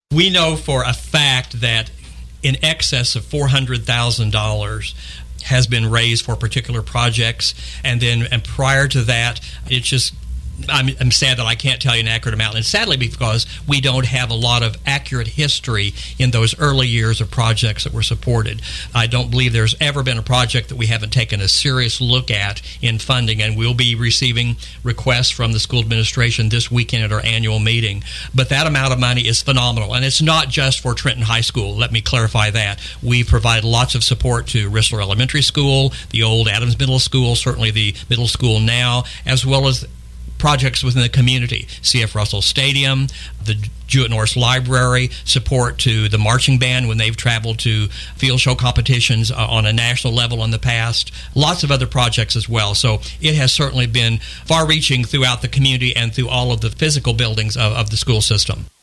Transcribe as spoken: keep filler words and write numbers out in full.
We know for a fact that in excess of four hundred thousand dollars has been raised for particular projects, and then and prior to that, it's just I'm, I'm sad that I can't tell you an accurate amount, and sadly because we don't have a lot of accurate history in those early years of projects that were supported. I don't believe there's ever been a project that we haven't taken a serious look at in funding, and we'll be receiving requests from the school administration this weekend at our annual meeting. But that amount of money is phenomenal, and it's not just for Trenton High School. Let me clarify that. We provide lots of support to Rissler Elementary School, the old Adams Middle School, certainly the middle school now, as well as projects within the community, C F Russell Stadium, the Jewett Norris Library, support to the marching band when they've traveled to field show competitions uh, on a national level in the past, lots of other projects as well. So it has certainly been far-reaching throughout the community and through all of the physical buildings of, of the school system.